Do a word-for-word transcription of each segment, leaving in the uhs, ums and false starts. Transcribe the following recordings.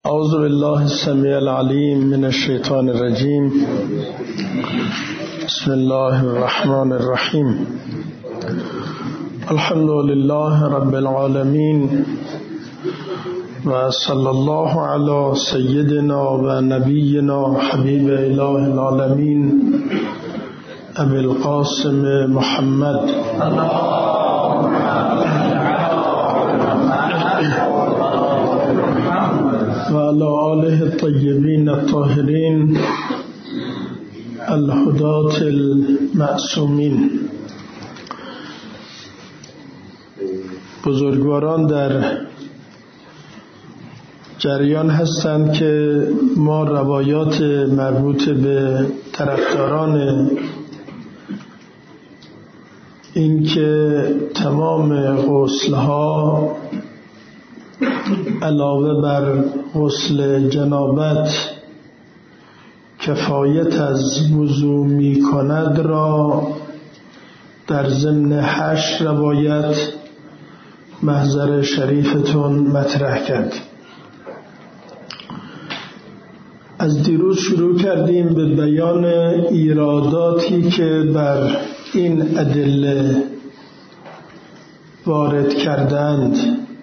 اعوذ بالله السمیع العلیم من الشیطان الرجیم. بسم الله الرحمن الرحیم. الحمد لله رب العالمین و صلی الله علی سیدنا و نبینا حبیب اله العالمین ابی القاسم محمد و علی آله الطیبین الطاهرین الهداة المعصومین. بزرگواران در جریان هستند که ما روایات مربوط به طرفداران این که تمام غسلها علاوه بر غسل جنابت کفایت از وضو می کند را در ضمن هشت روایت محضر شریفتون مطرح کرد. از دیروز شروع کردیم به بیان ایراداتی که بر این ادله وارد کردند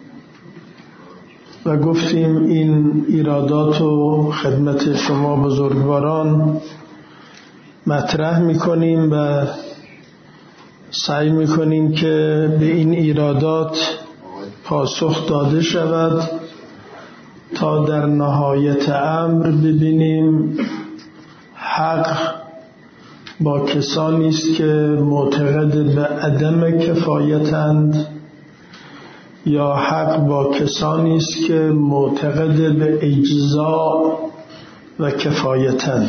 و گفتیم این ایرادات رو خدمت شما بزرگواران مطرح میکنیم و سعی میکنیم که به این ایرادات پاسخ داده شود تا در نهایت امر ببینیم حق با کسانی است که معتقد به عدم کفایتند یا حق با کسانی است که معتقد به اجزا و کفایتند.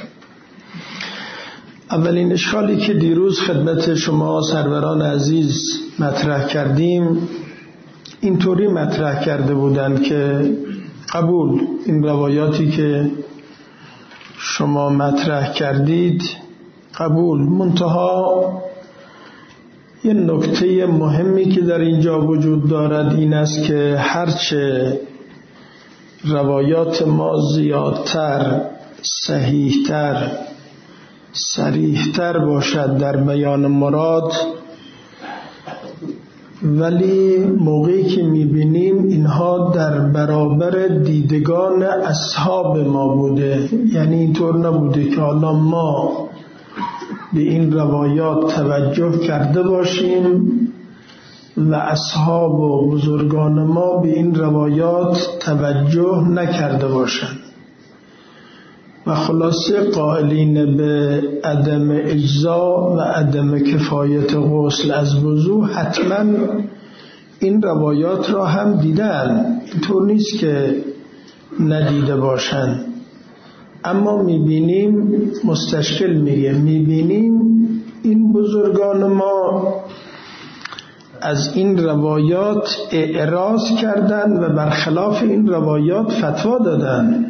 اولین اشکالی که دیروز خدمت شما سروران عزیز مطرح کردیم اینطوری مطرح کرده بودند که قبول این روایاتی که شما مطرح کردید قبول، منتها یه نکته مهمی که در اینجا وجود دارد این است که هرچه روایات ما زیادتر، صحیحتر، صریحتر باشد در بیان مراد، ولی موقعی که میبینیم اینها در برابر دیدگان اصحاب ما بوده، یعنی اینطور نبوده که حالا ما به این روایات توجه کرده باشیم و اصحاب و بزرگان ما به این روایات توجه نکرده باشند و خلاصه قائلین به عدم اجزا و عدم کفایت غسل از وضو حتما این روایات را هم دیدن، اینطور نیست که ندیده باشند. اما میبینیم مستشکل میگه میبینیم این بزرگان ما از این روایات اعراض کردن و برخلاف این روایات فتوا دادن.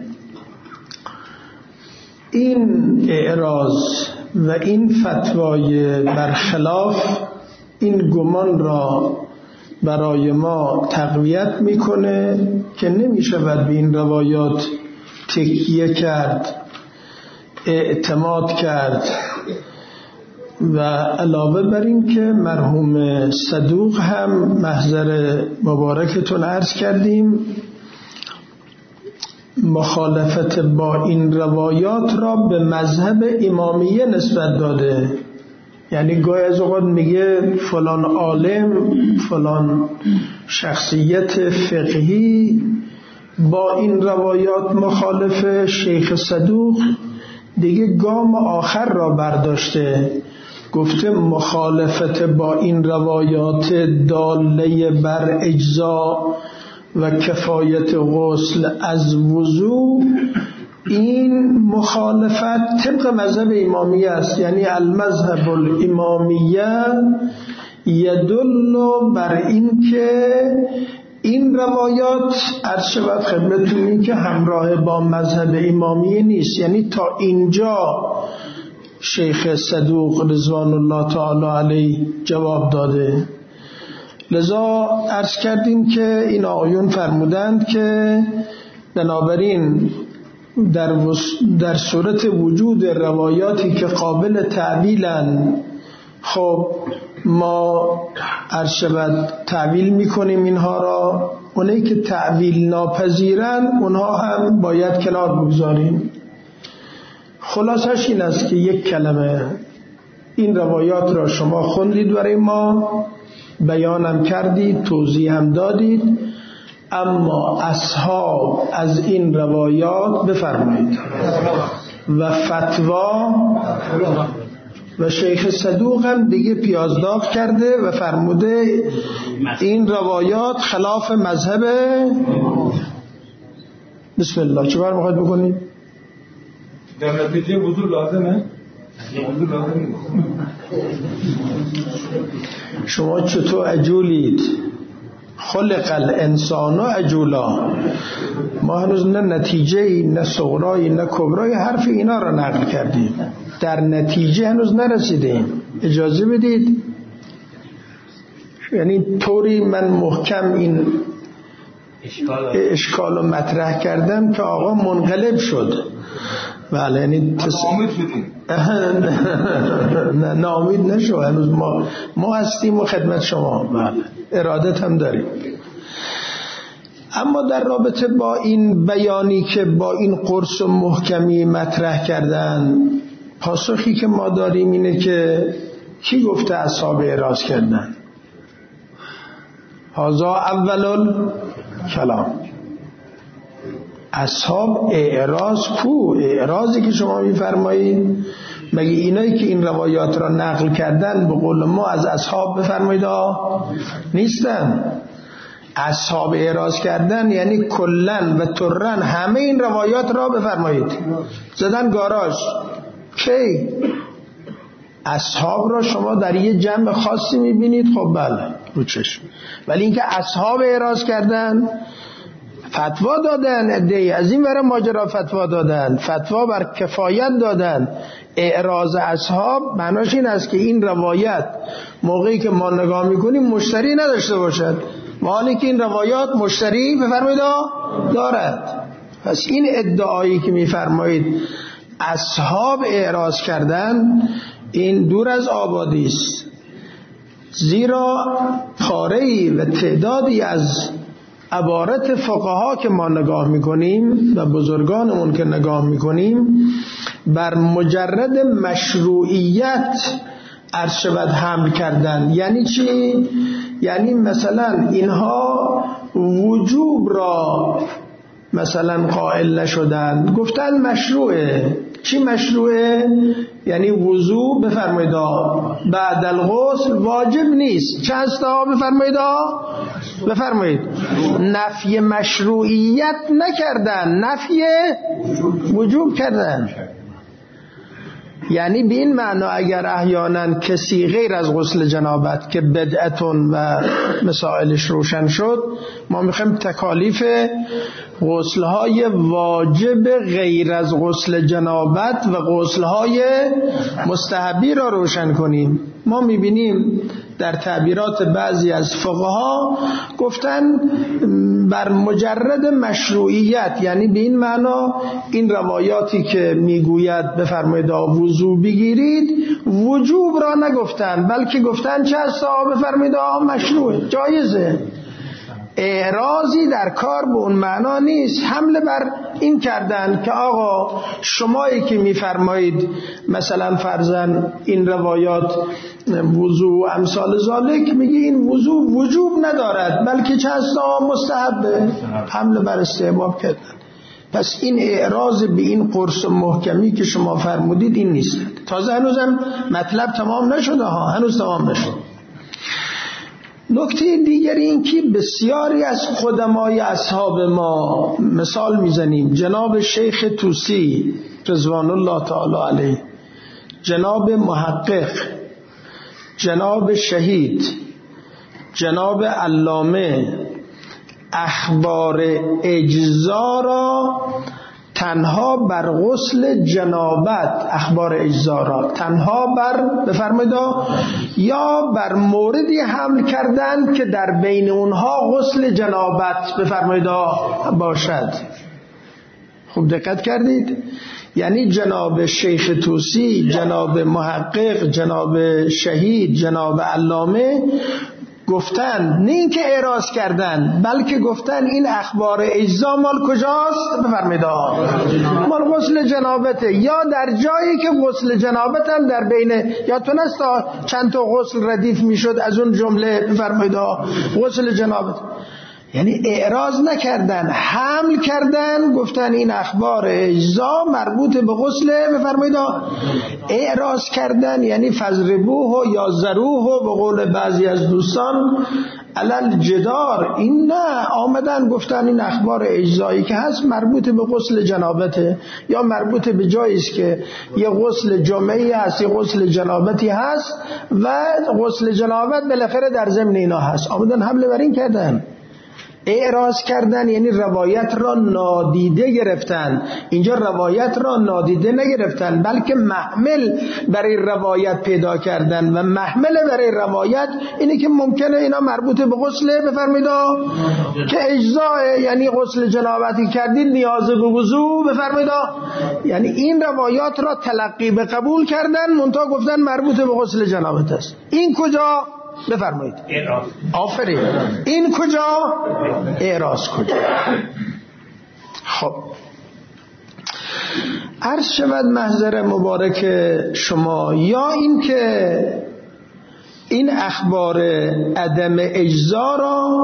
این اعراض و این فتوای برخلاف این گمان را برای ما تقویت میکنه که نمیشود به این روایات تکیه کرد، اعتماد کرد و علاوه بر این که مرحوم صدوق هم محضر مبارکتون عرض کردیم مخالفت با این روایات را به مذهب امامیه نسبت داده، یعنی گاهی از اوقات میگه فلان عالم فلان شخصیت فقهی با این روایات مخالف، شیخ صدوق دیگه گام آخر را برداشته، گفته مخالفت با این روایات داله بر اجزا و کفایت غسل از وضو این مخالفت طبق مذهب امامیه است، یعنی المذهب الامامیه یدل بر این که این روایات عرض شود خدمتونی که همراه با مذهب امامیه نیست، یعنی تا اینجا شیخ صدوق رضوان الله تعالی علیه جواب داده. لذا عرض کردیم که این آقایون فرمودند که بنابراین در, در صورت وجود روایاتی که قابل تعویلن، خب ما عرض شود تعویل میکنیم اینها را. اونایی که تعویل ناپذیرن اونها هم باید کنار بگذاریم. خلاصش این است که یک کلمه این روایات را شما خوندید برای ما، بیانم کردید، توضیح هم دادید، اما اصحاب از این روایات بفرمایید و فتوا و شیخ صدوق هم دیگه پیازداغ کرده و فرموده این روایات خلاف مذهب. بسم الله چه بار میخواید بکنید؟ در نتیجه وضو لازمه؟ وضو لازمه. شما چطور عجولید؟ خلق الانسان عجولا. ما هنوز نه نتیجه نه صغرایی نه کبرای حرف اینا را نقل کردیم، در نتیجه هنوز نرسیدیم. اجازه بدید یعنی طوری من محکم این اشکال رو مطرح کردم که آقا منقلب شد. بله یعنی تس... ناامید شدیم. نه ناامید نشو، هنوز ما ما هستیم و خدمت شما. بله ارادت هم داریم. اما در رابطه با این بیانی که با این قرص و محکمی مطرح کردن، پاسخی که ما داریم اینه که کی گفته اصحاب اعراض کردن؟ هذا اول کلام. اصحاب اعراض کو؟ اعراضی که شما میفرمایید مگه اینایی که این روایات را نقل کردن به قول ما از اصحاب بفرمایید نیستن؟ اصحاب اعراض کردن یعنی کلن و ترن همه این روایات را بفرمایید زدن گاراژ. کی؟ اصحاب را شما در یه جمع خاصی میبینید، خب بله رو چشم، ولی اینکه اصحاب اعراض کردن فتوا دادن، عده‌ای از این ور ماجرا فتوا دادن، فتوا بر کفایت دادن. اعراض اصحاب معناش این است که این روایت موقعی که ما نگاه میکنیم مشتری نداشته باشد، حالی که این روایات مشتری بفرمایید دارد. پس این ادعایی که میفرمایید اصحاب اعراض کردن این دور از آبادی است، زیرا پاره‌ای و تعدادی از عبارت فقها که ما نگاه میکنیم و بزرگانمون که نگاه میکنیم بر مجرد مشروعیت عرض شود حمل کردن. یعنی چی؟ یعنی مثلا اینها وجوب را مثلا قائل نشدن، گفتن مشروعه. چی مشروعه؟ یعنی وضو بفرمایید بعد الغسل واجب نیست. چند تا بفرمایید بفرمایید نفی مشروعیت نکردن، نفی وجوب کردن. یعنی به این معنا اگر احیانا کسی غیر از غسل جنابت که بدعتون و مسائلش روشن شد، ما میخوایم تکالیف غسلهای واجب غیر از غسل جنابت و غسلهای مستحبی را روشن کنیم. ما میبینیم در تعبیرات بعضی از فقها گفتن بر مجرد مشروعیت، یعنی به این معنا این روایاتی که میگوید بفرمایید وضو بگیرید وجوب را نگفتن، بلکه گفتن چه هستا بفرمایید مشروعه، جایزه. اعراضی در کار به اون معنا نیست. حمله بر این کردن که آقا شمایی که میفرمایید مثلا فرضاً این روایات وضو امثال ذالک، میگه این وضو وجوب ندارد بلکه چه هستا مستحبه، حمله بر استحباب کردن. پس این اعراض به این قرص محکمی که شما فرمودید این نیست. تازه هنوزم مطلب تمام نشده ها، هنوز تمام نشده. نکته دیگری این که بسیاری از قدمای اصحاب ما مثال میزنیم، جناب شیخ طوسی رضوان الله تعالی علیه، جناب محقق، جناب شهید، جناب علامه، اخبار اجزا را تنها بر غسل جنابت، اخبار اجزا را تنها بر بفرمایید یا بر موردی حمل کردن که در بین اونها غسل جنابت بفرمایید باشد. خوب دقت کردید؟ یعنی جناب شیخ طوسی، جناب محقق، جناب شهید، جناب علامه گفتن، نه اینکه اعراض کردن، بلکه گفتن این اخبار اجزا مال کجاست؟ بفرمایید مال غسل جنابته، یا در جایی که غسل جنابت هم در بین یا تونست چند تا غسل ردیف میشد از اون جمله، بفرمایید غسل جنابت. یعنی اعراض نکردن، حمل کردن، گفتن این اخبار اجزا مربوط به غسل، بفرمایید. اعراض کردن یعنی فضربوه یا ضروه به قول بعضی از دوستان علل جدار، این نه، آمدن گفتن این اخبار اجزایی که هست مربوط به غسل جنابته، یا مربوط به جایی است که یه غسل جمعی هست، یه غسل جنابتی هست و غسل جنابت بالاخره در ضمن اینا هست، آمدن حمله بر این کردن. اعراض کردن یعنی روایت را نادیده گرفتن. اینجا روایت را نادیده نگرفتن، بلکه محمل برای روایت پیدا کردن و محمل برای روایت اینه که ممکنه اینا مربوط به غسل، بفرمایید که اجزاء، یعنی غسل جنابتی کردید نیاز به وضو، بفرمایید. یعنی این روایات را تلقی به قبول کردن، منتها گفتن مربوط به غسل جنابت است. این کجا؟ بفرمایید آفرین. این کجا؟ اعراض کجا؟ خب عرض شود محضر مبارک شما، یا این که این اخبار عدم اجزا را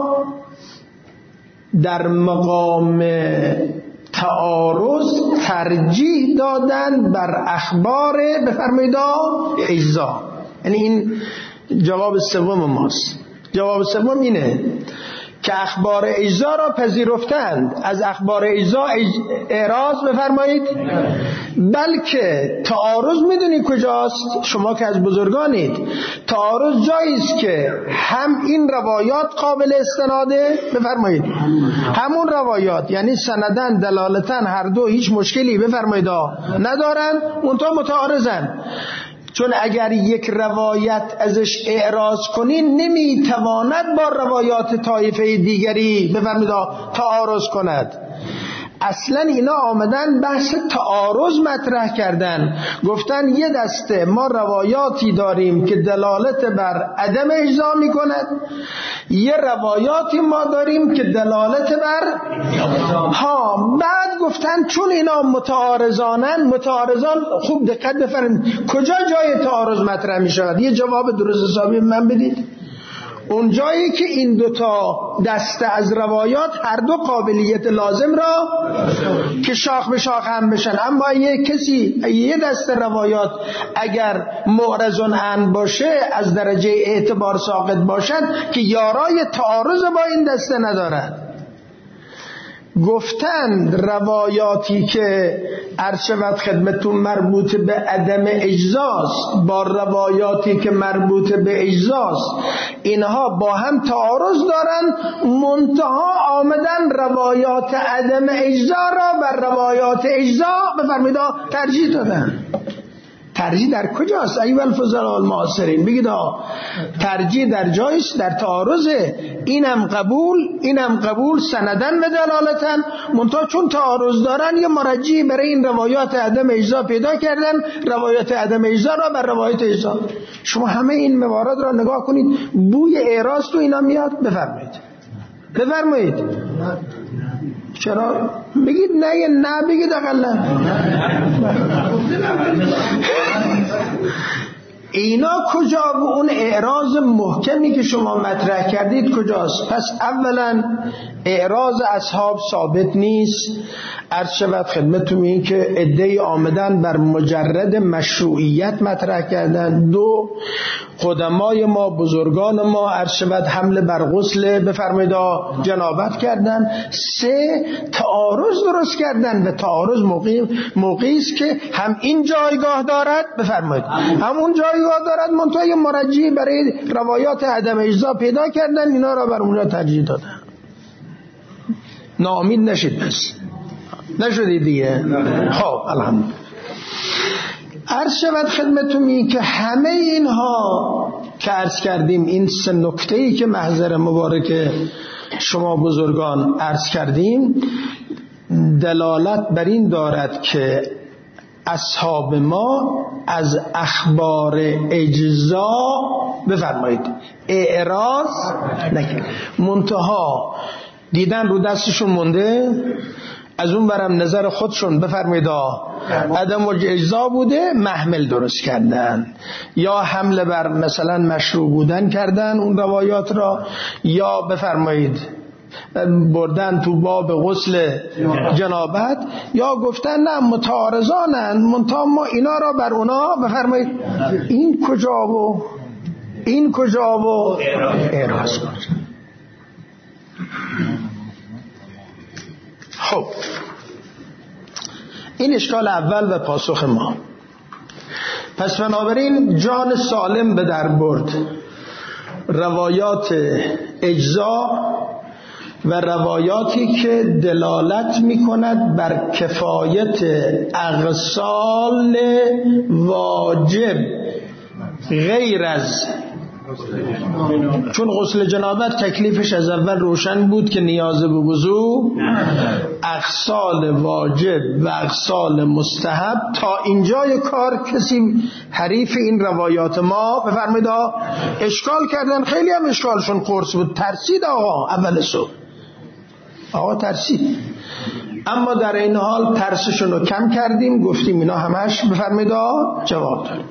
در مقام تعارض ترجیح دادن بر اخبار، بفرمایید اجزا. یعنی این جواب سوم ماست. جواب سوم اینه که اخبار اجزا را پذیرفتند، از اخبار اجزا اعراض، بفرمایید. بلکه تعارض میدونی کجاست؟ شما که از بزرگانید، تعارض جایی است که هم این روایات قابل استناده، بفرمایید، همون روایات یعنی سندن دلالتن هر دو هیچ مشکلی، بفرمایید، ندارن، اونتا متعارضن. چون اگر یک روایت ازش اعراض کنین نمیتواند با روایات طایفه دیگری، بفرمایید، تعارض کند. اصلا اینا آمدن بحث تعارض مطرح کردن، گفتن یه دسته ما روایاتی داریم که دلالت بر عدم اجزا می کند، یه روایاتی ما داریم که دلالت بر ها. بعد گفتن چون اینا متعارضانن، متعارضان خوب دقت بفرمایید کجا جای تعارض مطرح می شود؟ یه جواب درست حسابی من بدید. اون جایی که این دوتا دسته از روایات هر دو قابلیت لازم را که شاخ به شاخ هم بشن، اما یه کسی یه دسته روایات اگر معرضون عن باشه از درجه اعتبار ساقط باشد که یارای تعارض با این دسته ندارد. گفتند روایاتی که عرض شود خدمتون مربوط به عدم اجزاست با روایاتی که مربوط به اجزاست، اینها با هم تعارض دارن، منتها آمدن روایات عدم اجزا را بر روایات اجزا، بفرمایید، ترجیح دادن. ترجیح در کجاست ایها الفضلاء المعاصرین؟ بگید ترجیح در جایش در تعارضه، اینم قبول اینم قبول سندن و دلالتن، منتها چون تعارض دارن یه مرجعی برای این روایات عدم اجزا پیدا کردن، روایات عدم اجزا را بر روایات اجزا. شما همه این موارد را نگاه کنید، بوی اعراض تو اینا میاد. بفرمایید بفرمایید چرا بگید نه نه بگید اقلا اینا کجا؟ و اون اعراض محکمی که شما مطرح کردید کجاست؟ پس اولا اعراض اصحاب ثابت نیست. عرض شود خدمتتون این که عده‌ای آمدن بر مجرد مشروعیت مطرح کردن. دو، قدمای ما بزرگان ما عرض شود حمله بر غسل بفرمایید جنابت کردن. سه، تعارض درست کردن و تعارض موقعی موقعی است که هم این جایگاه دارد، بفرمایید همون جایگاه دارد، منتها یه مرجعی برای روایات عدم اجزا پیدا کردن، اینا را بر اونجا ترجیح دادن. ناامید نشید، بس نشدید دیگه. خب الحمدلله. عرض شود خدمتون این که همه اینها که عرض کردیم، این سه نکته‌ای که محضر مبارک شما بزرگان عرض کردیم، دلالت بر این دارد که اصحاب ما از اخبار اجزا بفرمایید اعراض نکرد، منتها دیدن رو دستشون مونده، از اون برم نظر خودشون بفرمایید عدم وجه اجزا بوده، محمل درست کردن یا حمله بر مثلا مشروع بودن کردن اون روایات را، یا بفرمایید بردن تو باب غسل جنابت، یا گفتن نه متعارضانن منتها ما اینا را بر اونا بفرمایید این کجا و این کجا و اعراض کنن. خب این اشکال اول و پاسخ ما. پس بنابراین جان سالم به در برد روایات اجزا و روایاتی که دلالت می کند بر کفایت اغسال واجب غیر از، چون غسل جنابت تکلیفش از اول روشن بود که نیاز به وضو، اغسال واجب و اغسال مستحب. تا اینجای کار کسی حریف این روایات ما بفرمایید اشکال کردن، خیلی هم اشکالشون قرص بود، ترسید آقا اول صبح، آقا ترسید، اما در این حال ترسشون رو کم کردیم، گفتیم اینا همش بفرمایید جواب داریم.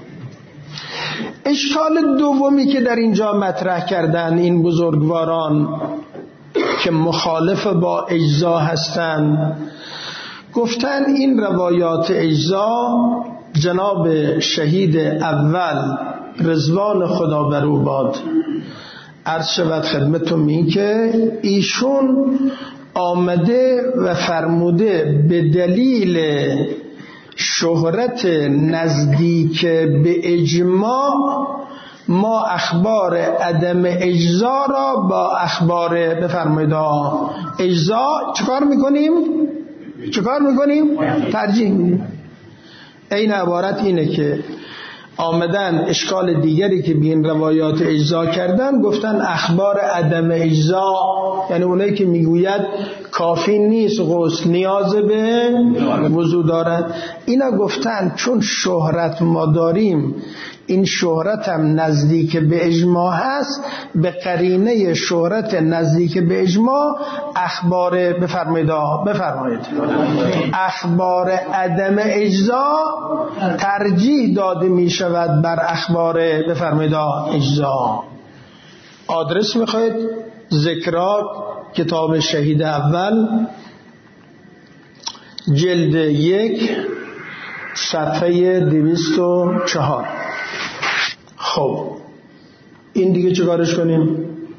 اشکال دومی که در اینجا مطرح کردن این بزرگواران که مخالف با اجزا هستند، گفتن این روایات اجزا جناب شهید اول رضوان خدا بر او باد عرض شود خدمتتون این که ایشون آمده و فرموده به دلیل شهرت نزدیک به اجماع ما اخبار عدم اجزا را با اخبار بفرمایید اجزا چکار میکنیم؟ چکار میکنیم؟ ترجیح میدیم. این عبارت اینه که آمدن اشکال دیگری که به این روایات اجزا کردن، گفتن اخبار عدم اجزا یعنی اونایی که میگوید کافی نیست غسل نیاز به وضو دارد، اینا گفتن چون شهرت ما داریم این شهرت هم نزدیک به اجماع هست، به قرینه شهرت نزدیک به اجماع اخبار بفرمایید بفرمایید اخبار عدم اجزا ترجیح داده می شود بر اخبار بفرمایید اجزا. آدرس میخواید؟ ذکرات کتاب شهید اول جلد یک صفحه دویست و چهار. خب این دیگه چه کارش کنیم؟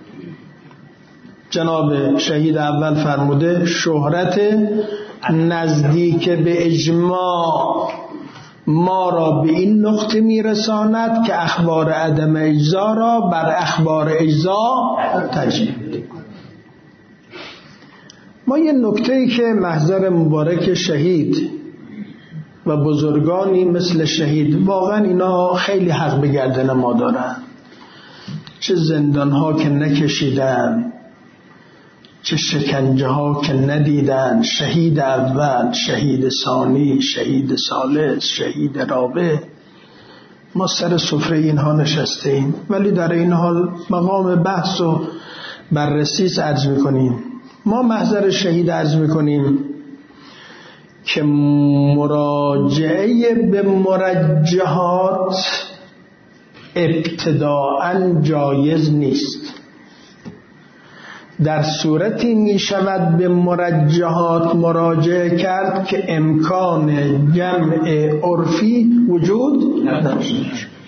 جناب شهید اول فرموده شهرت نزدیک به اجماع ما را به این نقطه میرساند که اخبار عدم اجزا را بر اخبار اجزا ترجیح میدیم. ما یه نکته‌ای که محضر مبارک شهید و بزرگانی مثل شهید واقعا اینا خیلی حق به گردن ما دارن، چه زندان ها که نکشیدن، چه شکنجه ها که ندیدن، شهید اول، شهید ثانی، شهید ثالث، شهید رابع، ما سر سفره اینها نشسته ایم، ولی در این حال مقام بحث و بررسی عرض میکنیم. ما محضر شهید عرض میکنیم که مراجعه به مرجحات ابتداءً جایز نیست. در صورتی می شود به مرجحات مراجعه کرد که امکان جمع عرفی وجود نداشته.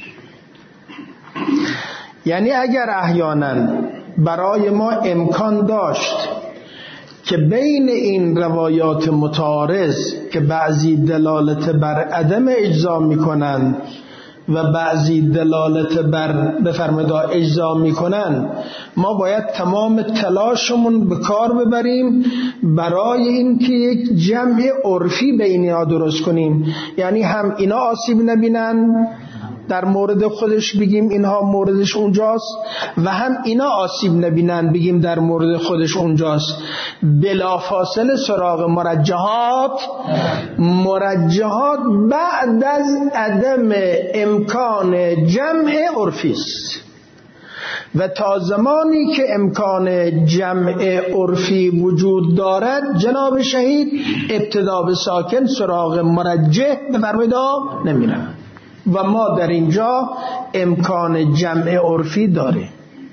یعنی اگر احیانا برای ما امکان داشت که بین این روایات متعارض که بعضی دلالت بر عدم اجزا میکنن و بعضی دلالت بر بفرمایید اجزا میکنن، ما باید تمام تلاشمون به کار ببریم برای اینکه یک جمع عرفی بین اینا درست کنیم، یعنی هم اینا آسیب نبینن در مورد خودش بگیم اینها موردش اونجاست و هم اینا آسیب نبینن بگیم در مورد خودش اونجاست. بلافاصله سراغ مرجحات. مرجحات بعد از عدم امکان جمع عرفی است و تا زمانی که امکان جمع عرفی وجود دارد جناب شهید ابتدا به ساکن سراغ مرجح بفرمایید نمیرن و ما در اینجا امکان جمع عرفی داریم.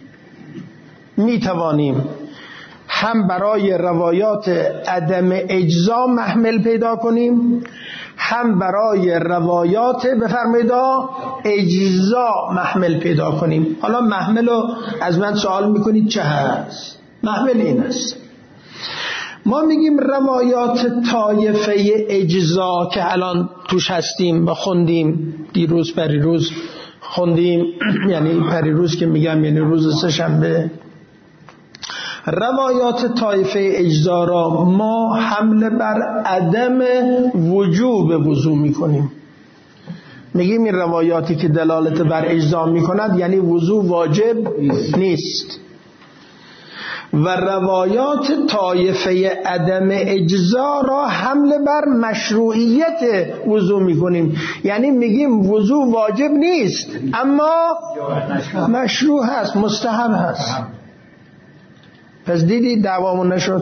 میتوانیم هم برای روایات عدم اجزا محمل پیدا کنیم هم برای روایات بفرمایید اجزا محمل پیدا کنیم. حالا محمل رو از من سوال میکنید چه هست؟ محمل این است، ما میگیم روایات طایفه اجزا که الان توش هستیم و خوندیم دیروز پریروز خوندیم، یعنی پریروز که میگم یعنی روز سه‌شنبه، روایات طایفه اجزا را ما حمله بر عدم وجوب وضو میکنیم. میگیم این روایاتی که دلالت بر اجزا میکند یعنی وضو واجب نیست و روایات طایفه عدم اجزا را حمله بر مشروعیت وضو میکنیم، یعنی میگیم وضو واجب نیست اما مشروع هست، مستحب هست. پس دیدی دعوامون نشد.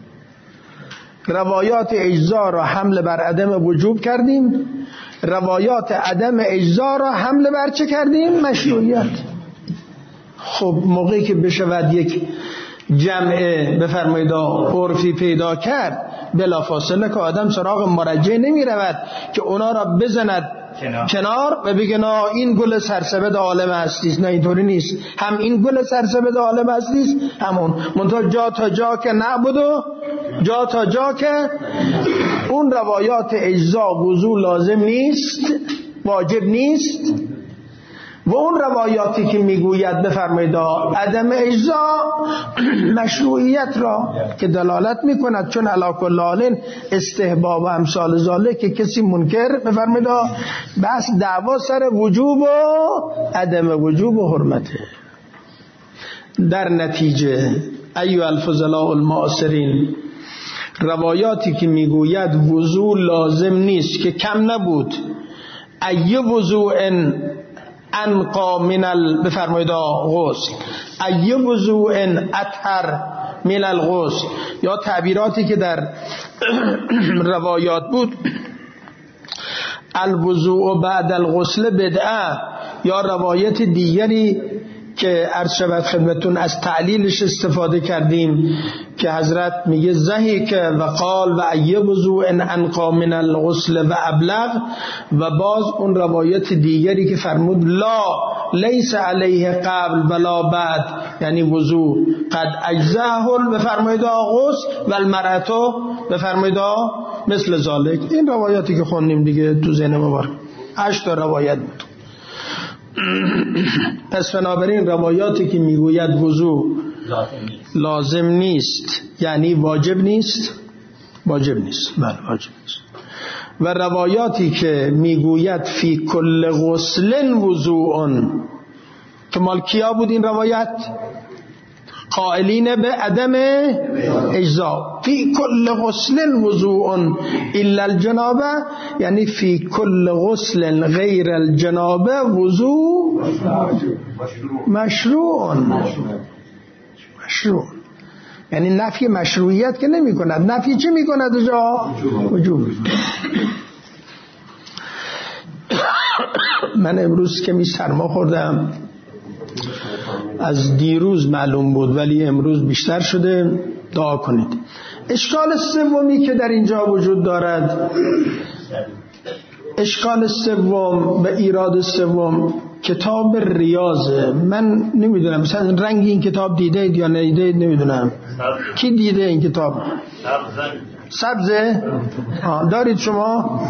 روایات اجزا را حمله بر عدم وجوب کردیم، روایات عدم اجزا را حمله بر چه کردیم؟ مشروعیت. خب موقعی که بشود یک جمع بفرمایید عرفی پیدا کرد بلافاصله که آدم سراغ مرجع نمی رود که اونا را بزند کنار, کنار و بگه نه این گل سرسبد عالم هستیست. نه اینطوری نیست، هم این گل سرسبد عالم هستیست همون منتها جا تا جا که نعبدو جا تا جا که اون روایات اجزا وضو لازم نیست، واجب نیست و اون روایاتی که میگوید بفرمایید عدم اجزا مشروعیت را که دلالت میکند، چون علی کل حال استحباب و امثال ذالک که کسی منکر بفرمایید بس دعوا سر وجوب و عدم وجوب و حرمته. در نتیجه ایها الفضلاء المعاصرین، روایاتی که میگوید وضو لازم نیست که کم نبود، ای وضوء انقا من ال بفرمایید غسل، ای وضوء اطهر من الغسل، یا تعبیراتی که در روایات بود الوضوء بعد الغسل بدعه، یا روایت دیگری که عرض شود خدمتون از تعلیلش استفاده کردیم که حضرت میگه ضحک و قال و ای وضوء انقا من الغسل و ابلغ، و باز اون روایت دیگری که فرمود لا لیس علیه قبل ولا بعد، یعنی وضوء قد اجزاه بفرمایید غسل و المرأة بفرمایید مثل ذالک. این روایاتی که خوندیم دیگه تو ذهن مبارک هشت تا روایت بود. پس بنابراین روایاتی که میگوید وضو لازم نیست یعنی واجب نیست، واجب نیست بله واجب نیست. و روایاتی که میگوید فی کل غسل وضوء، که مال کیا بود این روایت؟ قائلین به عدم اجزا. فی کل غسل وضوء الا الجنابه، یعنی فی کل غسل غیر الجنابه وضوء مشروع. مشروع یعنی نفی مشروعیت که نمی کند، نفی چه می کند؟ جا وجوب. من امروز که می سرما خوردم، از دیروز معلوم بود ولی امروز بیشتر شده، دعا کنید. اشکال سومی که در اینجا وجود دارد، اشکال سوم و ایراد سوم کتاب ریاضه. من نمیدونم مثلا رنگ این کتاب دیده اید یا ندیده نمیدونم. کی دیده این کتاب؟ سبزه؟ دارید شما؟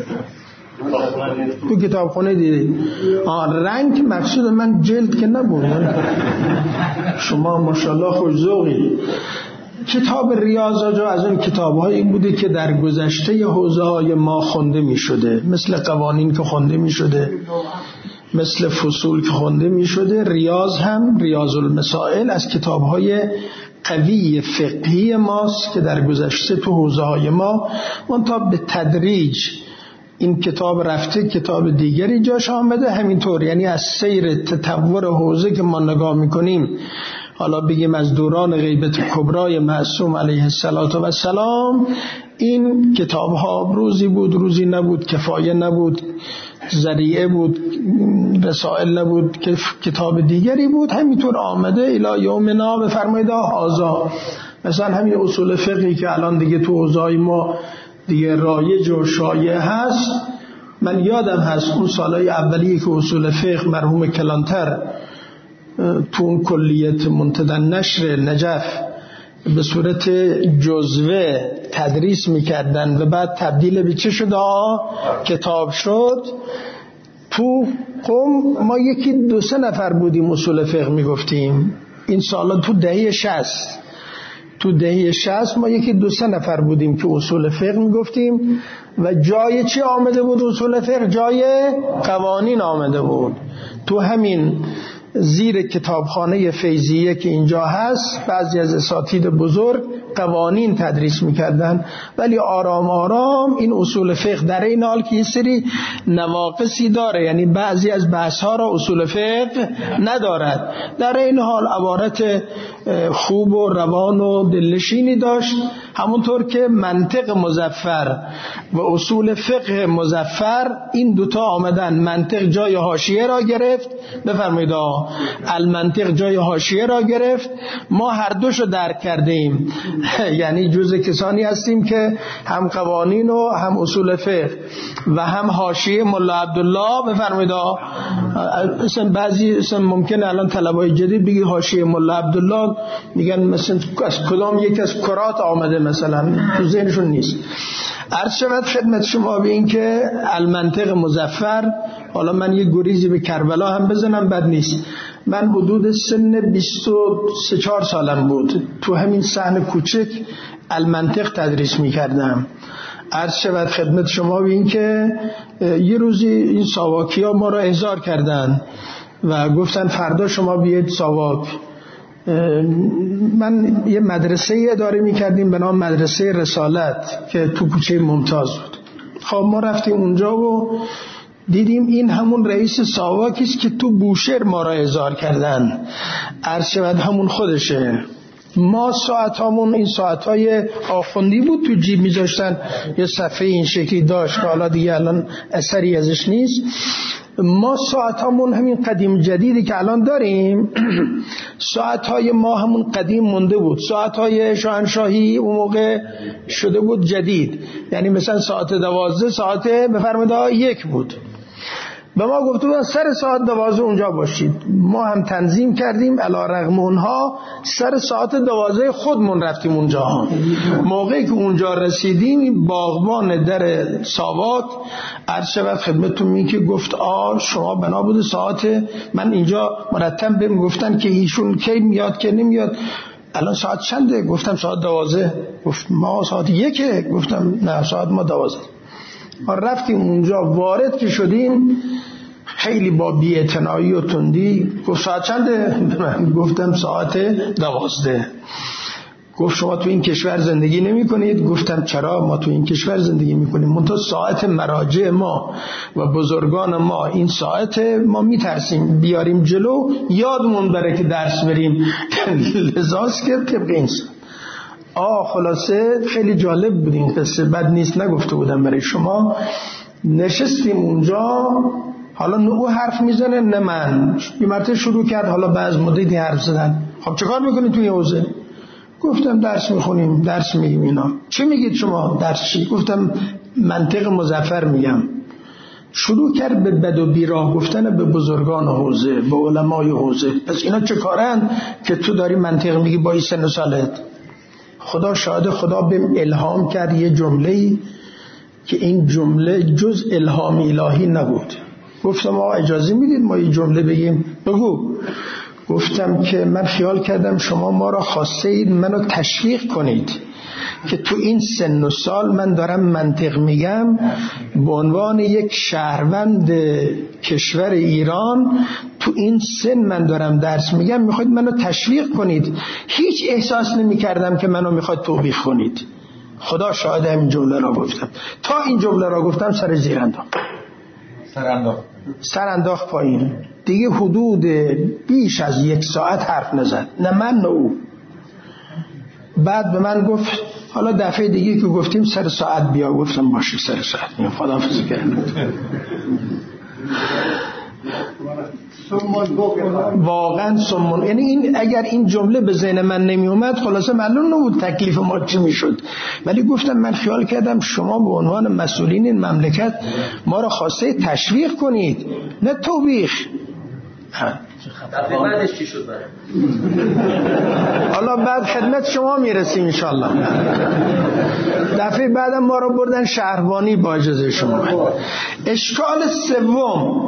تو کتاب خونه دیدید؟ رنگ مقصود من جلد که نبود. شما ماشاءالله خوش ذوقی. کتاب ریاضه جو از اون کتاب‌هایی بوده که در گذشته حوزه‌های ما خونده می‌شده، مثل قوانین که خونده می‌شده، مثل فصول که خونده می شده. ریاض هم ریاض المسائل از کتاب‌های قوی فقهی ماست که در گذشته تو حوزه‌های ما منتها به تدریج این کتاب رفته کتاب دیگری جاش آمده. همینطور یعنی از سیر تطور حوزه که ما نگاه میکنیم، حالا بگیم از دوران غیبت کبرای معصوم علیه السلام، این کتاب ها روزی بود روزی نبود، کفایه نبود، ذریعه بود، رسائل نبود، که کتاب دیگری بود. همینطور آمده الی یومنا بفرمایید هازا. مثلا همین اصول فقهی که الان دیگه تو حوزه‌های ما دیگه رایج و شایع هست. من یادم هست اون سالهای اولیه که اصول فقه مرحوم کلانتر تو اون کلیت منتدی نشر نجف به صورت جزوه تدریس میکردن و بعد تبدیل به چه شد؟ کتاب شد. تو قم ما یکی دو سه نفر بودیم اصول فقه میگفتیم. این سالا تو دهه شصت تو دهه شصت ما یکی دو سه نفر بودیم که اصول فقه میگفتیم و جای چی آمده بود اصول فقه؟ جای قوانین آمده بود. تو همین زیر کتابخانه فیضیه که اینجا هست بعضی از اساتید بزرگ قوانین تدریس میکردن، ولی آرام آرام این اصول فقه در این حال که یه سری نواقصی داره، یعنی بعضی از بحث ها را اصول فقه ندارد، در این حال عبارت خوب و روان و دلنشینی داشت. همونطور که منطق مظفر و اصول فقه مظفر این دوتا آمدن، منطق جای حاشیه را گرفت، بفرمایید المنطق جای حاشیه را گرفت. ما هر دوشو درک کردیم، یعنی جزء کسانی هستیم که هم قوانین و هم اصول فقه و هم حاشیه ملا عبدالله. بفرمایید اصلا بعضی اصلا ممکنه الان طلبای جدید بگی حاشیه ملا عبدالله، میگن مثلا از کدام یکی از کرات آمده، مثلا تو ذهنشون نیست. عرض شود خدمت شما به این که المنطق مظفر، حالا من یه گریزی به کربلا هم بزنم بد نیست. من حدود سن بیست و سه چهار سالم بود، تو همین صحن کوچک المنطق تدریس میکردم. عرض شود خدمت شما به این که یه روزی این ساواکی ها ما را احضار کردن و گفتن فردا شما بیاید ساواک. من یه مدرسه اداره میکردیم به نام مدرسه رسالت که تو کوچه ممتاز بود. خب ما رفتیم اونجا و دیدیم این همون رئیس ساواکی است که تو بوشهر ما را احضار کردن. عرض شود همون خودشه. ما ساعت همون این ساعت های آخوندی بود تو جیب میذاشتن، یه صفحه این شکلی داشت که حالا دیگه الان اثری ازش نیست. ما ساعت همون همین قدیم جدیدی که الان داریم ساعت های ما همون قدیم مونده بود. ساعت های شاهنشاهی اون موقع شده بود جدید، یعنی مثلا ساعت دوازده ساعت بفرمایید یک بود. به ما گفته بودن سر ساعت دوازده اونجا باشید. ما هم تنظیم کردیم، علی رغم اونها سر ساعت دوازده خودمون رفتیم اونجا. موقعی که اونجا رسیدیم باغبان در ساواک عرض شود خدمتتون می که گفت آ شما بنا بود ساعت، من اینجا مرتب بهم گفتن که ایشون کی میاد که نمیاد، الان ساعت چنده؟ گفتم ساعت دوازده. گفت ما ساعت یکه. گفتم نه ساعت ما دوازده. ما رفتیم اونجا، وارد که شدیم خیلی با بی‌اعتنایی و تندی گفت ساعت چنده؟ من گفتم ساعت دوازده. گفت شما تو این کشور زندگی نمی کنید؟ گفتم چرا ما تو این کشور زندگی می کنیم، منتها ساعت مراجع ما و بزرگان ما این ساعت ما می ترسیم بیاریم جلو یادمون بره که درس بریم لذاست که طبق این ساعت. آه خلاصه خیلی جالب بود این قصه، بد نیست نگفته بودم برای شما. نشستیم اونجا، حالا نه او حرف میزنه نه من. یه مرتبه شروع کرد حالا بعض مدتی حرف زدن. خب چه کار میکنید توی حوزه؟ گفتم درس میخونیم، درس میگیم. اینا چی میگید شما؟ درس چی؟ گفتم منطق مظفر میگم. شروع کرد به بد و بیراه گفتن به بزرگان حوزه، به علمای حوزه. پس اینا چه کارن که تو داری منطق میگی با این سن و سالت؟ خدا شاهد، خدا بهم الهام کرد یه جمله‌ای که این جمله جز الهام الهی نبود. گفتم آقا اجازه میدید ما یه جمله بگیم؟ بگو. گفتم که من خیال کردم شما ما را خواسته اید منو تشویق کنید که تو این سن و سال من دارم منطق میگم به عنوان یک شهروند کشور ایران، تو این سن من دارم درس میگم، میخواید منو تشویق کنید. هیچ احساس نمیکردم که منو میخواید توبیخ کنید. خدا شاهد این جمله را گفتم. تا این جمله را گفتم سر زیر انداخت، سر انداخت سر انداخت پایین. دیگه حدود بیش از یک ساعت حرف نزد، نه من نه او. بعد به من گفت حالا دفعه دیگه که گفتیم سر ساعت بیا. گفتم باشه سر ساعت. خداحافظی کردم. واقعا سمون، یعنی این اگر این جمله به ذهن من نمی اومد خلاصه معلوم نبود تکلیف ما چی میشد. ولی گفتم من خیال کردم شما به عنوان مسئولین این مملکت ما را خواسته تشویق کنید نه توبیخ. دفعه بعدش چی شد برای؟ حالا بعد خدمت شما میرسیم انشالله. دفعه بعدم ما رو بردن شهربانی با اجازه شما. اشکال سوم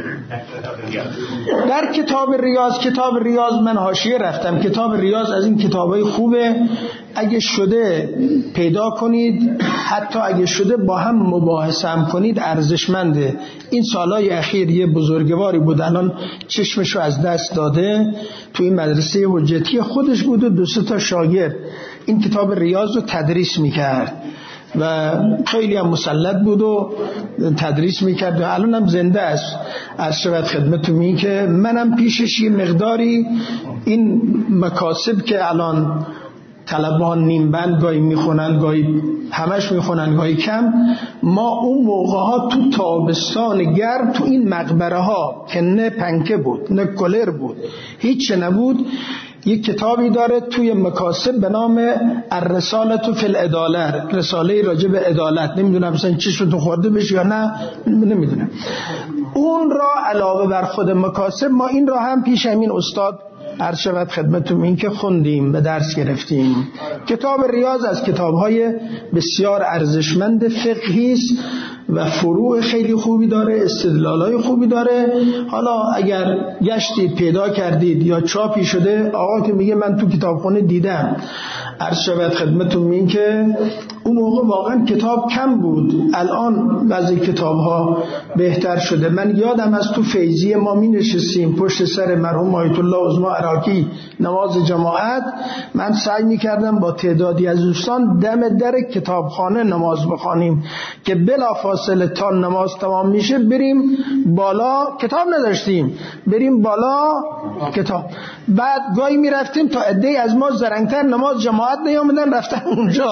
در کتاب ریاض، کتاب ریاض من حاشیه رفتم. کتاب ریاض از این کتابای خوبه، اگه شده پیدا کنید، حتی اگه شده با هم مباحثه هم کنید، ارزشمنده. این سالهای اخیر یه بزرگواری بود الان چشمشو از دست داده، توی این مدرسه حجتی خودش بود و دو سه تا شاگرد این کتاب ریاض رو تدریس میکرد و خیلی هم مسلط بود و تدریس میکرد و الان هم زنده است. از شود خدمتتون میگم که منم پیشش یه مقداری این مکاسب که الان طلبان نیم بند گاهی میخونن گاهی همش میخونن گاهی کم، ما اون موقع ها تو تابستان گرم تو این مقبره ها که نه پنکه بود نه کولر بود هیچ نبود، یک کتابی داره توی مکاسب به نام الرساله فی العداله، رساله راجع به عدالت. نمیدونم مثلا چیشو تو خورده بشه یا نه نمیدونم. اون را علاوه بر خود مکاسب ما این را هم پیش همین استاد عرض شود خدمتتون این که خوندیم به درس گرفتیم. کتاب ریاض از کتاب‌های بسیار ارزشمند فقهی است و فروع خیلی خوبی داره، استدلال‌های خوبی داره. حالا اگر گشتید پیدا کردید یا چاپی شده، آقا که میگه من تو کتابخونه دیدم، عرض شود خدمتتون این که اون موقع واقعا کتاب کم بود، الان بعضی کتاب‌ها بهتر شده. من یادم از تو فیضی ما می نشستیم پشت سر مرحوم آیت الله عظمی عراقی نماز جماعت، من سعی می کردم با تعدادی از دوستان دم در کتابخانه نماز بخوانیم که بلافاصله تا نماز تمام میشه بریم بالا، کتاب نداشتیم، بریم بالا کتاب. بعد گاهی می رفتیم تا عده‌ای از ما زرنگتر نماز جماعت نیامدن رفتن اونجا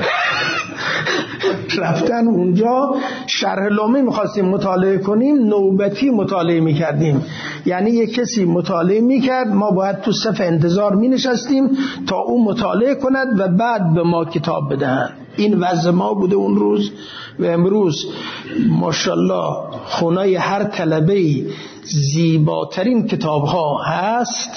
رفتن اونجا شرح لومی میخواستیم مطالعه کنیم، نوبتی مطالعه میکردیم. یعنی یک کسی مطالعه میکرد، ما باید تو صف انتظار مینشستیم تا اون مطالعه کند و بعد به ما کتاب بدهند. این وضع ما بوده اون روز. و امروز ماشاءالله خونای هر طلبه‌ای زیباترین کتاب ها هست،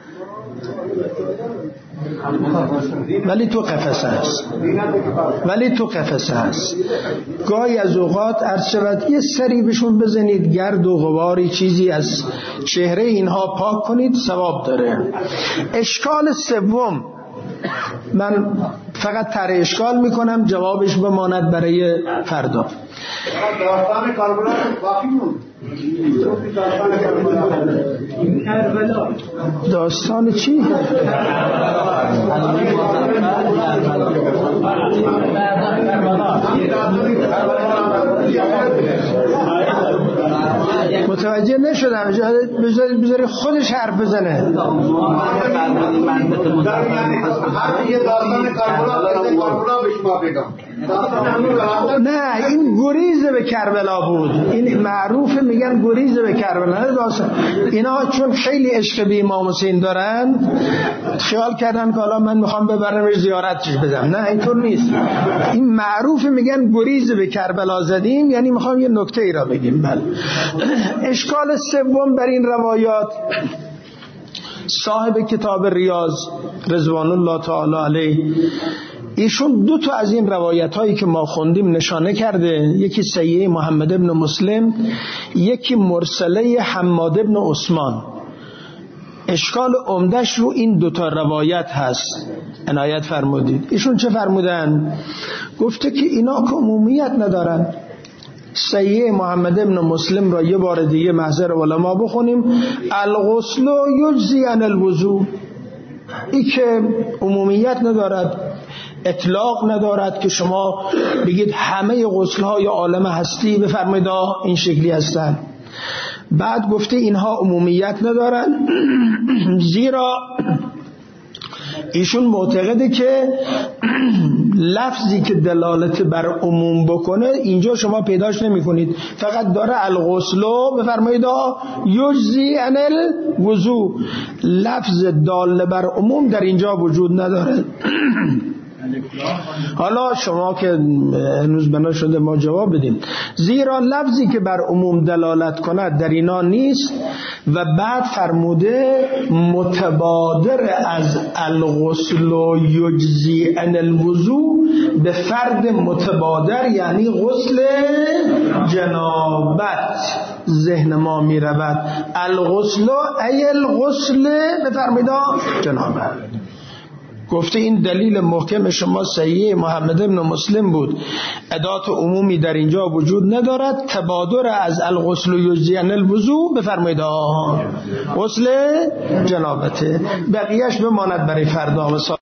ولی تو قفسه هست ولی تو قفسه هست گاهی از اوقات عرض شود یه سری بهشون بزنید، گرد و غباری چیزی از چهره اینها پاک کنید، ثواب داره. اشکال سوم من فقط طرح اشکال میکنم، جوابش بماند برای فردا. داستان کربلا باقی موند. داستان چی؟ متوجه نشدم، بذاری بذاری خودش حرف بزنه. یه داستان کربلا کربلا به شما بگم. نه این گریز به کربلا بود، این معروفه میگن گریز به کربلا. داستان اینا چون خیلی عشق به امام حسین دارن خیال کردن که حالا من میخوام ببرمش زیارتش بدم. نه اینطور نیست، این معروفه میگن گریز به کربلا زدیم، یعنی میخوام یه نکته ای را بگیم. بله. اشکال سوم بر این روایات، صاحب کتاب ریاض رضوان الله تعالی علیه ایشون دو تا از این روایت هایی که ما خوندیم نشانه کرده، یکی صحیح محمد ابن مسلم، یکی مرسله حماد ابن عثمان. اشکال عمدش رو این دوتا روایت هست، عنایت فرمودید. ایشون چه فرمودن؟ گفته که اینا که عمومیت ندارن. صحیح محمد ابن مسلم را یه بار دیگه محضر علما بخونیم. الغسل یجزی عن الوضو، ای که عمومیت ندارد، اطلاق ندارد که شما بگید همه غسل‌های عالم هستی بفرمایید این شکلی هستن. بعد گفته اینها عمومیت ندارن زیرا ایشون معتقده که لفظی که دلالت بر عموم بکنه اینجا شما پیداش نمی کنید، فقط داره الغسلو بفرمایید یجزی عن الوضو، لفظ دال بر عموم در اینجا وجود نداره. حالا شما که هنوز بنا شده ما جواب بدیم. زیرا لفظی که بر عموم دلالت کند در اینا نیست. و بعد فرموده متبادر از الغسل و یجزی عن الوضو، به فرد متبادر یعنی غسل جنابت ذهن ما می رود. الغسل ای الغسل بفرمایید جنابت. گفته این دلیل محکم شما صحیح محمد ابن مسلم بود، ادات عمومی در اینجا وجود ندارد، تبادر از الغسل و یجزی عن الوضو بفرمایید غسل جنابته، بقیهش بماند برای فردا.